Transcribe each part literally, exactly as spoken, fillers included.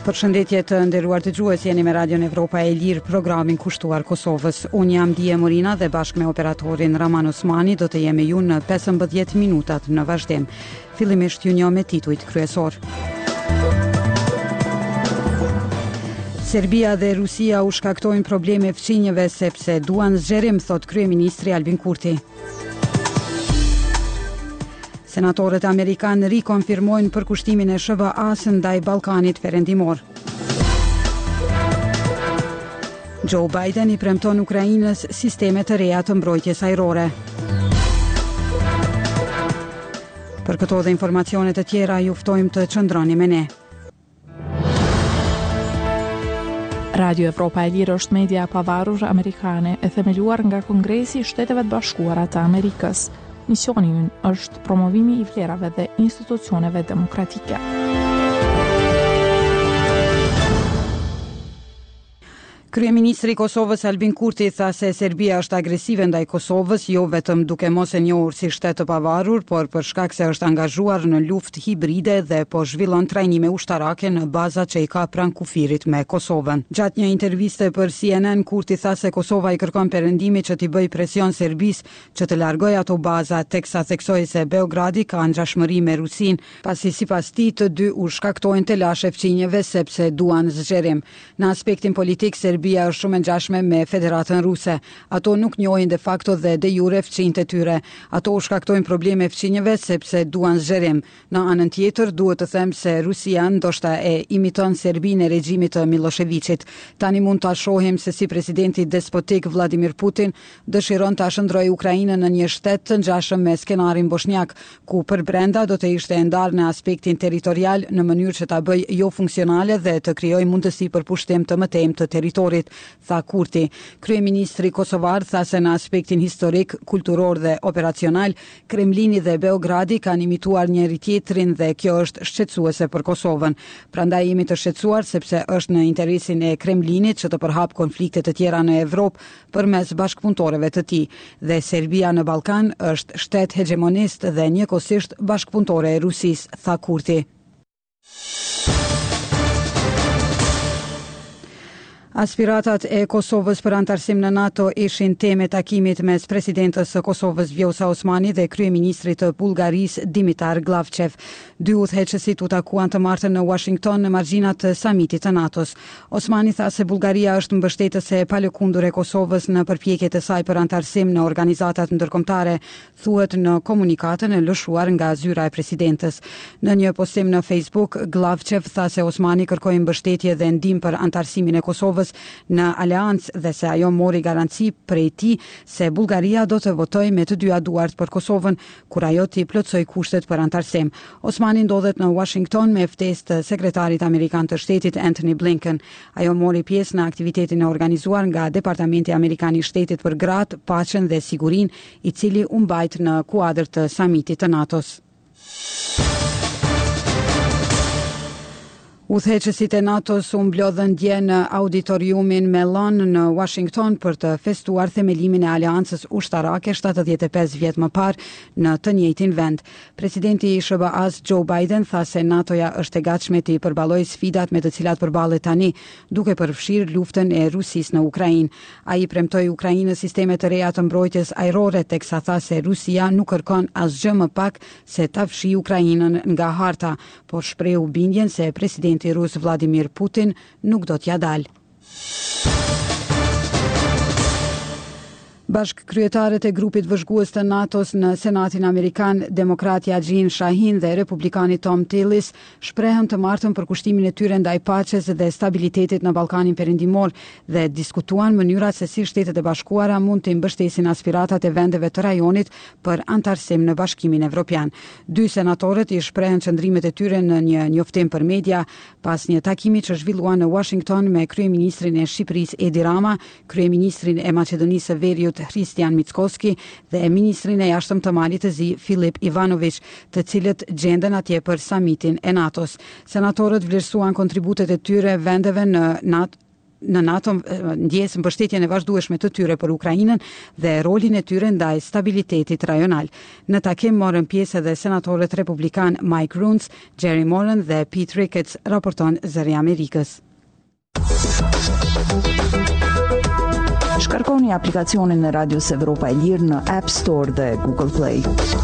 Përshëndetje të nderuar dëgjues, jeni me Radion Evropa e Lirë, programin kushtuar Kosovës. Unë jam Dije Morina dhe bashkë me operatorin Raman Osmani do të jemi ju në pesëmbëdhjetë minutat në vazhdim. Fillimisht ju njoh me titujt kryesor. Serbia dhe Rusia u shkaktojnë probleme fqinjeve sepse duan zgjerim, thot kryeministri Albin Kurti. Senatorët amerikanë rikonfirmojnë përkushtimin e S B A-s ndaj Ballkanit Perëndimor. Joe Biden i premton Ukrainës sisteme të reja të mbrojtjes ajrore. Për këto dhe informacione të tjera ju ftojmë të qëndroni me ne. Radio Evropa e Lirë është media e pavarur amerikane e themeluar nga Kongresi i Shteteve të Bashkuara të Amerikës. Misioni ynë është promovimi i vlerave dhe institucioneve demokratike. Kryeministri i Kosovës Albin Kurti tha se Serbia është agresive ndaj Kosovës, jo vetëm duke mos e njohur si shtet të pavarur, por për shkak se është angazhuar në luftë hibride dhe po zhvillon trajnime ushtarake në bazat që i ka pranë kufirit me Kosovën. Gjatë një interviste për C N N, Kurti tha se Kosova i kërkon perëndimi që t'i bëj presion Serbisë që të largojë ato baza, teksa theksoi se Beogradi ka ngjashmëri me Rusinë, pasi sipas tij të dy u shkaktojnë telashe fqinjeve sepse duan zgjerim. Në aspektin politik, Serbia Serbia është shumë e ngjashme me Federatën Ruse. Ato nuk njohin de facto dhe de jure fqinjtë e tyre. Ato u shkaktojnë probleme fqinjeve sepse duan zgjerim. Në anën tjetër, duhet të them se Rusia ndoshta e imiton Serbinë e regjimit të Miloševićit. Tani mund ta shohim se si presidenti despotik Vladimir Putin dëshiron ta shndrojë Ukrainën në një shtet të ngjashëm me skenarin bosnjak, ku për brenda do të ishte e ndarë në aspektin territorial në mënyrë që ta bëjë jo funksionale dhe të krijojë mundësi për pushtim të mëtejmë të territorit, tha Kurti. Kryeministri kosovar tha se në aspektin historik, kulturor dhe operacional, Kremlini dhe Beogradi kanë imituar njëri tjetrin dhe kjo është shqetësuese për Kosovën. Prandaj jemi të shqetësuar sepse është në interesin e Kremlinit që të përhap konflikte të tjera në Evropë përmes bashkëpunëtorëve të tij. Dhe Serbia në Ballkan është shtet hegemonist dhe njëkohësisht bashkëpunëtore e Rusisë, tha Kurti. Aspiratat e Kosovës për antarësim në NATO ishin teme takimit mes presidentës së Kosovës Vjosa Osmani dhe kryeministrit të Bullgarisë Dimitar Glavçev. Dy udhëheqësit u takuan të martën në Washington në margjinat të samitit të NATO-s. Osmani tha se Bullgaria është mbështetëse e palëkundur e Kosovës në përpjekjet e saj për antarësim në organizatat ndërkombëtare, thuhet në komunikatën e lëshuar nga zyra e presidentës. Në një postim në Facebook, Glavçev tha se Osmani kërkoi mbështetje dhe ndihmë për antarësimin e Kosovës në aleancë dhe se ajo mori garanci prej tij se Bullgaria do të votojë me të dyja duart për Kosovën kur ajo t'i plotësoj kushtet për antarësim. Osmani ndodhet në Washington me ftesë të sekretarit amerikan të shtetit Antony Blinken. Ajo mori pjesë në aktivitetin e organizuar nga Departamenti Amerikan i Shtetit për Gratë, Paqen dhe Sigurinë, i cili u mbajt në kuadër të samitit të NATO-s. Udhëheqësit e NATO-s u mblodhën dje në auditoriumin Mellon në Washington për të festuar themelimin e aleancës ushtarake shtatëdhjetë e pesë vjet më parë në të njëjtin vend. Presidenti i S B A-s Joe Biden tha se NATO-ja është e gatshme të i përballojë sfidat me të cilat përballet tani, duke përfshirë luftën e Rusisë në Ukrainë. Ai premtoi Ukrainës sisteme të reja të mbrojtjes ajrore, teksa tha se Rusia nuk kërkon asgjë më pak se ta fshijë Ukrainën nga harta, por shprehu bindjen se presidenti Presidenti rus Vladimir Putin nuk do t'ja dalë. Bashkëkryetarët e grupit vëzhgues të NATO-s në Senatin Amerikan, demokratja Jean Shahin dhe republikani Tom Tillis, shprehen të martën për kushtimin e tyre ndaj paqes dhe stabilitetit në Ballkanin Perëndimor dhe diskutuan mënyrat se si Shtetet e Bashkuara mund të mbështesin aspiratat e vendeve të rajonit për antarësim në Bashkimin Evropian. Dy senatorët i shprehen qëndrimet e tyre në një njoftim për media pas një takimi që zhvillua në Washington me kryeministrin e Shqipërisë Edi Rama, kryeministrin e Maqedonisë së Veriut Hristijan Mickoski dhe ministrin e jashtëm të Malit të Zi Filip Ivanović, të cilët gjenden atje për samitin e NATO-s. Senatorët vlerësuan kontributet e tyre vendeve në NATO në NATO ndjesën mbështetjen e vazhdueshme të tyre për Ukrainën dhe rolin e tyre ndaj stabilitetit rajonal. Në takim morën pjesë edhe senatorët republikan Mike Rounce, Jerry Moran dhe Pete Ricketts, raporton Zëri i Amerikës. Shkarkoni aplikacionin e Radios Evropa e Lirë në App Store dhe Google Play.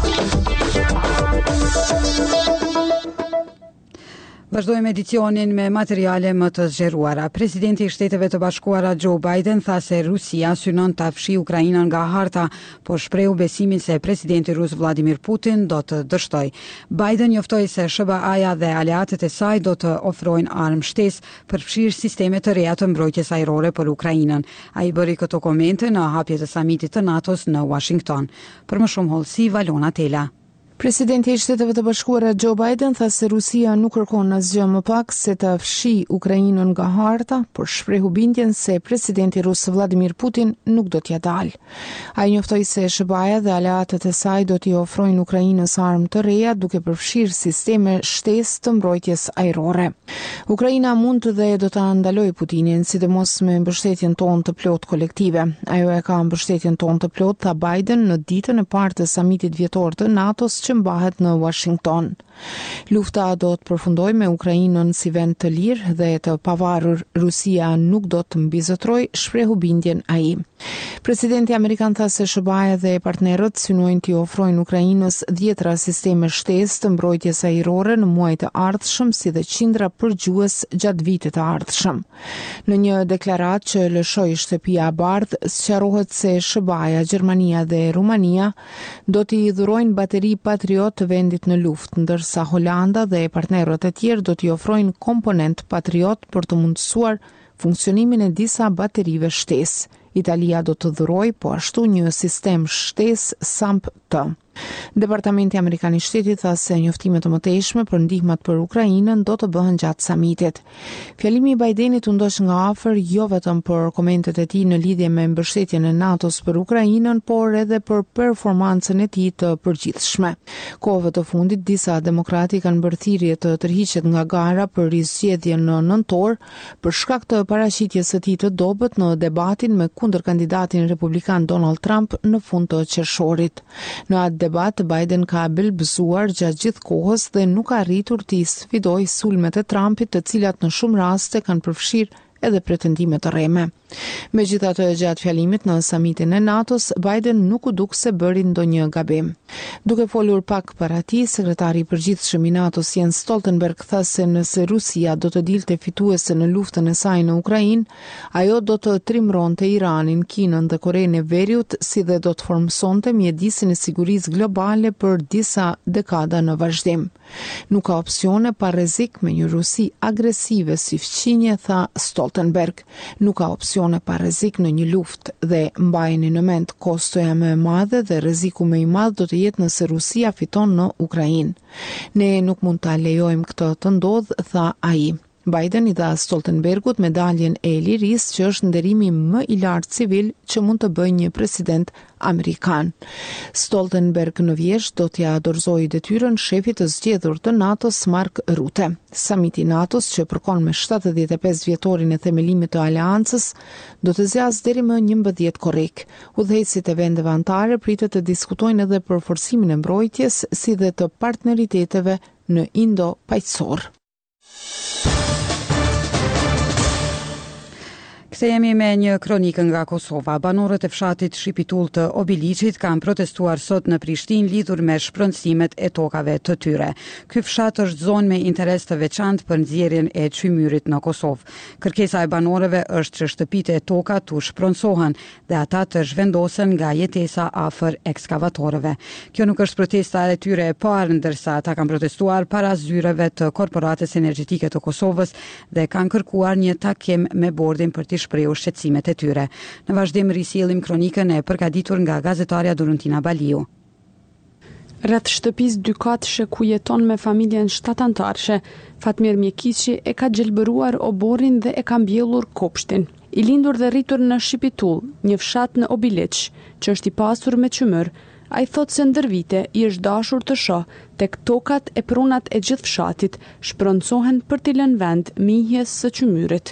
Vazhdojmë edicionin me materiale më të zgjeruara. Presidenti i Shteteve të Bashkuara Joe Biden tha se Rusia synon ta fshijë Ukrainën nga harta, por shprehu besimin se presidenti rus Vladimir Putin do të dështojë. Biden njoftoi se S B A-ja dhe aleatët e saj do të ofrojnë armë shtesë për fshirë sisteme të reja të mbrojtjes ajrore për Ukrainën. Ai bëri këto komente në hapje të samitit të NATO-s në Washington. Për më shumë hollësi, Valona Tela. Presidenti i Shteteve të Bashkuara Joe Biden tha se Rusia nuk kërkon asgjë më pak se të fshijë Ukrainën nga harta, por shprehu bindjen se presidenti rus Vladimir Putin nuk do t'ja dalë. Ai njoftoi se S B A-ja dhe aleatët e saj do t'i ofrojnë Ukrainës armë të reja duke përfshirë sisteme shtesë të mbrojtjes ajrore. Ukraina mund dhe do ta ndalojë Putinin, sidomos me mbështetjen tonë të plotë kolektive. Ajo e ka mbështetjen tonë të plotë, tha Biden në ditën e parë të samitit vjetor të NATO-s që mbahet në Washington. Lufta do të përfundojë me Ukrainën si vend të lirë dhe të pavarur. Rusia nuk do të mbizotrojë, shprehu bindjen ai. Presidenti amerikan tha se S B A-ja dhe partnerët synojnë t'i ofrojnë Ukrainës dhjetra sisteme shtesë të mbrojtjes ajrore në muajt e ardhshëm, si dhe qindra përgjues gjatë vitit të ardhshëm. Në një deklaratë që lëshoi Shtëpia e Bardhë, sqarohet se S B A-ja, Gjermania dhe Rumania do t'i dhurojnë bateri Patriot të vendit në luftë, ndërsa Holanda dhe partnerët e tjerë do t'i ofrojnë komponent Patriot për të mundësuar funksionimin e disa baterive shtesë. Italia do të dhurojë po ashtu një sistem shtesë S A M P-T. Departamenti Amerikan i Shtetit tha se njoftimet të mëtejshme për ndihmat për Ukrainën do të bëhen gjatë samitit. Fjalimi i Bidenit u ndoq nga afër jo vetëm për komentet e tij në lidhje me mbështetjen e NATO-s për Ukrainën, por edhe për performancën e tij të përgjithshme. Kohëve të fundit disa demokrati kanë bërë thirrje të tërhiqet nga gara për rizgjedhjen në nëntor për shkak të paraqitjes së tij të dobët në debatin me kundërkandidatin republikan Donald Trump në fund të qershorit. Në atë debat, Biden ka belbëzuar gjatë gjithë kohës dhe nuk ka arritur t'i sfidojë sulmet e Trumpit, të cilat në shumë raste kanë përfshirë edhe pretendime të rreme. Megjithatë, gjatë fjalimit në samitin e NATO-s, Biden nuk u duk se bëri ndonjë gabim. Duke folur pak para tij, sekretari i përgjithshëm i NATO-s Jens Stoltenberg tha se nëse Rusia do të dilte fituese në luftën e saj në Ukrainë, ajo do të trimronte Iranin, Kinën dhe Korenë e Veriut, si dhe do të formsonte mjedisin e sigurisë globale për disa dekada në vazhdim. Nuk ka opsione pa rrezik me një Rusi agresive si fqinje, tha Stoltenberg. Nuk ka opsione pa rrezik në një luftë dhe mbajeni në mend kostoja më e madhe dhe rreziku më i madh do të jetë nëse Rusia fiton në Ukrainë. Ne nuk mund ta lejojmë këtë të ndodhë, tha ai. Biden i dha Stoltenbergut medaljen e lirisë, që është nderimi më i lartë civil që mund të bëjë një president amerikan. Stoltenberg në vjesht do t'ja dorëzojë detyrën shefit të zgjedhur të NATO-s Mark Rutte. Samiti i NATO-s, që përkon me shtatëdhjetë e pesë vjetorin e themelimit të aleancës, do të zgjasë deri më njëmbëdhjetë korrik. Udhëheqësit e vendeve anëtare pritet të diskutojnë edhe për forcimin e mbrojtjes, si dhe të partneriteteve në Indo-Paqësor. Kthehemi me një kronikë nga Kosova. Banorët e fshatit Shipitull të Obiliqit kanë protestuar sot në Prishtinë lidhur me shpronësimet e tokave të tyre. Ky fshat është zonë me interes të veçantë për nxjerrjen e çmyrit në Kosovë. Kërkesa e banorëve është që shtëpitë e toka tu shpronësohen dhe ata të zhvendosen nga jetesa afër ekskavatorëve. Kjo nuk është protesta e tyre e parë, ndërsa ata kanë protestuar para zyreve të Korporatës Energjetike të Kosovës dhe kanë kërkuar një takim me bordin për të shprehur shqetësimet e tyre. Në vazhdim risjellim kronikën e përgatitur nga gazetarja Doruntina Baliu. Rreth shtëpisë dykatëshe ku jeton me familjen shtatantarëshe, Fatmir Mjekiçi e ka gjelbëruar oborrin dhe e ka mbjellur kopshtin. I lindur dhe rritur në Shipitull, një fshat në Obiliq, që është i pasur me çmyr, ai thot se ndër vite i është dashur të shoh tek tokat e pronat e gjithë fshatit shproncohen për t'i lënë vend mihjes së çmyrit.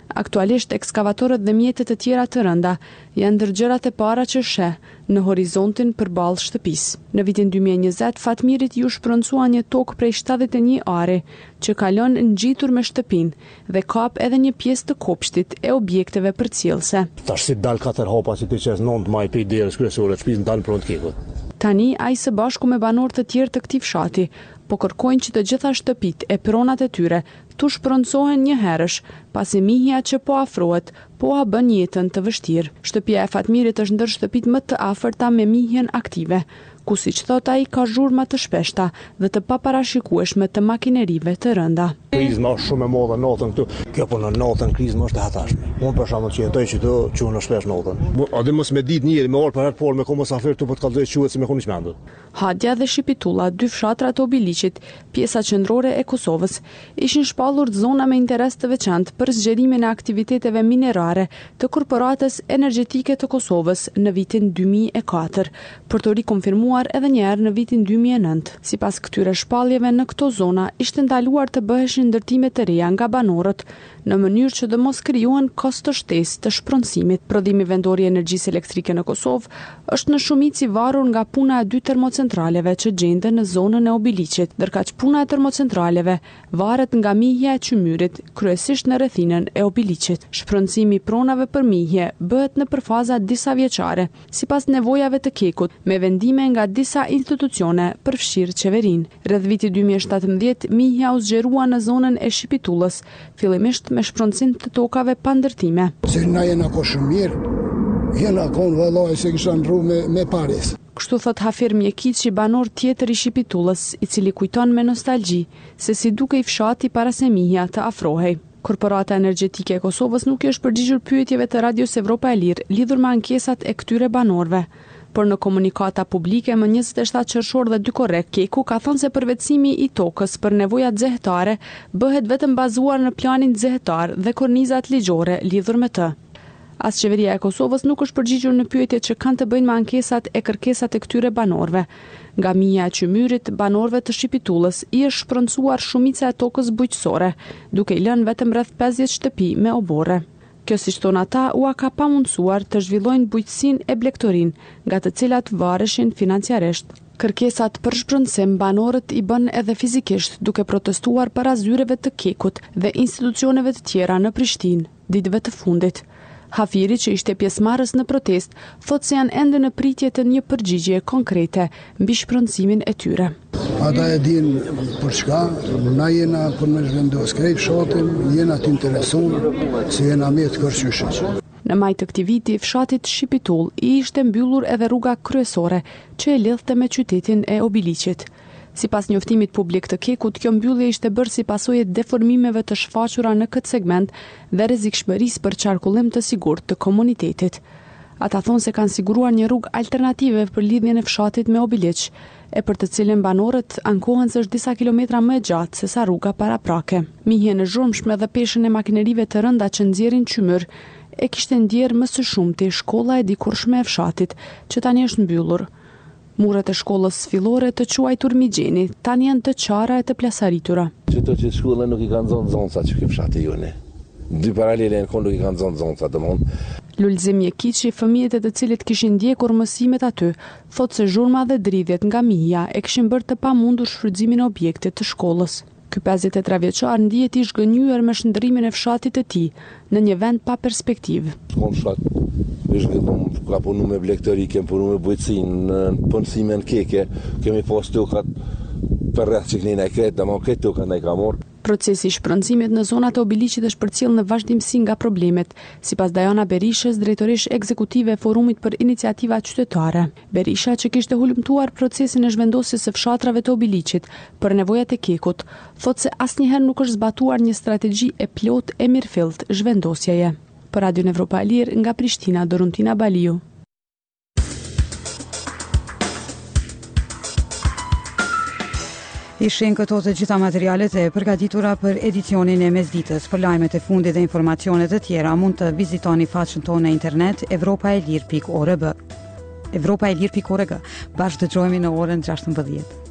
Aktualisht ekskavatorët dhe mjetet e tjera të rënda janë ndër gjërat e para që sheh në horizontin përballë shtëpisë. Në vitin dy mijë e njëzet, Fatmirit ju shpërndësua një tokë prej shtatëdhjetë e një are që kalon ngjitur me shtëpinë dhe kap edhe një pjesë të kopshtit e objekteve përcjellse. Tash si dal katër hapa si ti qes nënt maj pe derës kryesore të shtëpisë ndan prontë kekut. Tani ai së bashku me banorë të tjerë të këtij fshati po kërkojnë që të gjitha shtëpitë e pronat e tyre tu shpërndësohen një herësh, pasi mihja që po afrohet, po a bën jetën të vështirë. Shtëpia e Fatmirit është ndër shtëpitë më të afërta me mihjen aktive, ku siç thot ai ka zhurma të shpeshta dhe të paparashikueshme të makinerive të rënda. Krizma është shumë e madhe natën këtu. Kjo po në natën krizma është e hatashme. Unë për shembull që jetoj këtu, çunë shpesh natën. A dhe mos me ditë njëri me orë për herë por me komo safir tu po të kallëzoj quhet si me koni çmendur. Hadja dhe Shipitulla, dy fshatra të Obiliqit, pjesa qendrore e Kosovës, ishin shpallur zona me interes të veçantë për zgjerimin e aktiviteteve minerare të Korporatës Energjetike të Kosovës në vitin dy mijë e katër, për të rikonfirmuar edhe një herë në vitin dy mijë e nëntë. Sipas këtyre shpalljeve në këto zona ishte ndaluar të bëheshin ndërtime të reja nga banorët në mënyrë që të mos krijohen kosto shtesë të shpronësimit. Prodhimi vendor i energjisë elektrike në Kosovë është në shumicë i varur nga puna e dy termocentraleve që gjenden në zonën e Obiliqit, ndërkaq puna e termocentraleve varet nga mihja e Qymyrit, kryesisht në rrethinën e Obiliqit. Shpronësimi i pronave për mihje bëhet në përfaza disa vjeçare, sipas nevojave të kekut, me vendime nga disa institucione, përfshirë qeverinë. Rreth vitit dy mijë e shtatëmbëdhjetë, mihja u zgjerua në zonën e Shipitullës, fillimisht me shpronësim të tokave pa ndërtime. Se na jena ko shumë mirë, jena konë vëllaj se kisha ndru me, me Paris. Kështu thot Hafir Mjekiçi, banor tjetër i Shipitullës, i cili kujton me nostalgji se si duke i fshati para se mihja të afrohej. Korporata Energjetike e Kosovës nuk i është përgjigjur pyetjeve të Radios Evropa e Lirë lidhur me ankesat e këtyre banorëve. Por në komunikata publike më njëzet e shtatë qershor dhe dy korrek, Keku ka thënë se përvetësimi i tokës për nevojat zyrtare bëhet vetëm bazuar në planin zyrtar dhe kornizat ligjore lidhur me të. As qeveria e Kosovës nuk është përgjigjur në pyetjet që kanë të bëjnë me ankesat e kërkesat e këtyre banorëve. Nga mija e Qymyrit, banorëve të Shipitullës i është shpronësuar shumica e tokës bujqësore, duke i lënë vetëm rreth pesëdhjetë shtëpi me oborre. Kjo siç thon ata, ua ka pamundsuar të zhvillojnë bujqësinë e blegtorin, nga të cilat vareshin financiarisht. Kërkesat për shpronësim banorët i bën edhe fizikisht, duke protestuar para zyreve të Kekut dhe institucioneve të tjera në Prishtinë ditëve të fundit. Hafiri, që ishte pjesëmarrës në protest, thot se janë ende në pritje të një përgjigje konkrete mbi shpronësimin e tyre. Ata e din për çka, na jena për me zhvendos krejt fshatin, jena të interesuar se jena me të kërqyshit. Në maj të këtij viti, fshatit Shipitull i ishte mbyllur edhe rruga kryesore që e lidhte me qytetin e Obiliqit. Sipas njoftimit publik të Kekut, kjo mbyllje ishte bërë si pasojë deformimeve të shfaqura në këtë segment dhe rrezikshmërisë për qarkullim të sigurt të komunitetit. Ata thonë se kanë siguruar një rrugë alternative për lidhjen e fshatit me Obiliq, e për të cilën banorët ankohen se është disa kilometra më e gjatë se sa rruga paraprake. Mihjen e zhurmshme dhe peshën e makinerive të rënda që nxjerrin Qymyr e kishte ndjerë më së shumti shkolla e dikurshme e fshatit, që tani është mbyllur. Muret e shkollës fillore të quajtur Migjeni tani janë të qara e të plasaritura. Qëto që shkolla nuk i kanë zonë zonca që kjo fshati jone. Dy paralele në konë nuk i kanë zonë zonca të mund. Lulzim Mjekiçi, fëmijët e të cilit kishin ndjekur mësimet aty, thot se zhurma dhe dridhjet nga mija e kishin bërë të pamundur shfrytëzimin e objektit të shkollës. Ky pesëdhjetë e tre vjeçar ndihet i zhgënjur me shndërrimin e fshatit të tij në një vend pa perspektivë. Shkon fshat, zhvillon, ka punu me blegtori, kem punu me bujqësinë, në punësime në Keke, kemi pas tokat për rreth që kënina e kretë, dhe ma këtë tokat ne ka morë. Procesi i shpronësimit në zonat e Obiliqit është përcjell në vazhdimsi nga problemet, sipas Dajana Berishës, drejtoresh ekzekutive e Forumit për Iniciativa Qytetare. Berisha, që kishte hulumtuar procesin e zhvendosjes së fshatrave të Obiliqit për nevojat e Kekut, thotë se asnjëherë nuk është zbatuar një strategji e plot e mirëfillt zhvendosjeje. Për Radion Evropa e Lirë, nga Prishtina, Doruntina Baliu. Ishin këto të gjitha materialet e përgatitura për edicionin e mesditës. Për lajmet e fundit dhe informacionet e tjera mund të vizitoni faqen tonë në internet evropaelir pikë org. evropaelir pikë org. Bashkë dëgjojmë në orën gjashtëmbëdhjetë.